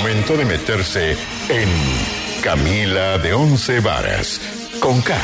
momento de meterse en Camila de Once Varas, con K.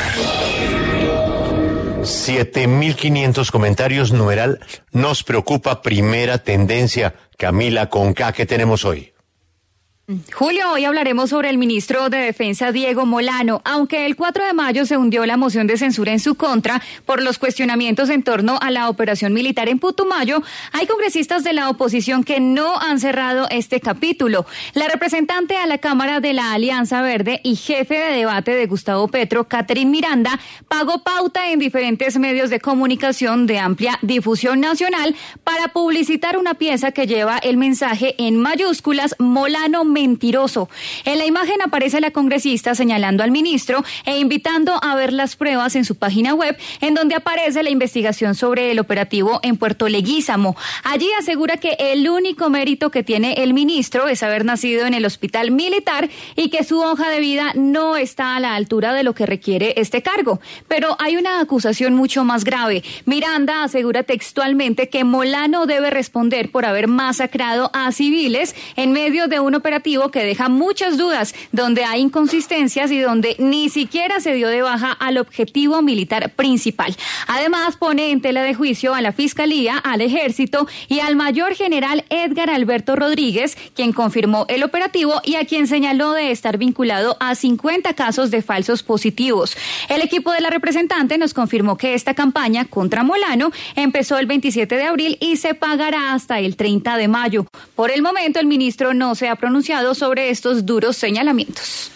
7.500 comentarios, numeral, nos preocupa primera tendencia. Camila, con K, ¿qué tenemos hoy? Julio, hoy hablaremos sobre el ministro de Defensa Diego Molano. Aunque el 4 de mayo se hundió la moción de censura en su contra por los cuestionamientos en torno a la operación militar en Putumayo, hay congresistas de la oposición que no han cerrado este capítulo. La representante a la Cámara de la Alianza Verde y jefe de debate de Gustavo Petro, Catherine Miranda, pagó pauta en diferentes medios de comunicación de amplia difusión nacional para publicitar una pieza que lleva el mensaje en mayúsculas: Molano mentiroso. En la imagen aparece la congresista señalando al ministro e invitando a ver las pruebas en su página web, en donde aparece la investigación sobre el operativo en Puerto Leguízamo. Allí asegura que el único mérito que tiene el ministro es haber nacido en el hospital militar y que su hoja de vida no está a la altura de lo que requiere este cargo. Pero hay una acusación mucho más grave. Miranda asegura textualmente que Molano debe responder por haber masacrado a civiles en medio de un operativo que deja muchas dudas, donde hay inconsistencias y donde ni siquiera se dio de baja al objetivo militar principal. Además, pone en tela de juicio a la Fiscalía, al Ejército y al Mayor General Edgar Alberto Rodríguez, quien confirmó el operativo y a quien señaló de estar vinculado a 50 casos de falsos positivos. El equipo de la representante nos confirmó que esta campaña contra Molano empezó el 27 de abril y se pagará hasta el 30 de mayo. Por el momento, el ministro no se ha pronunciado sobre estos duros señalamientos.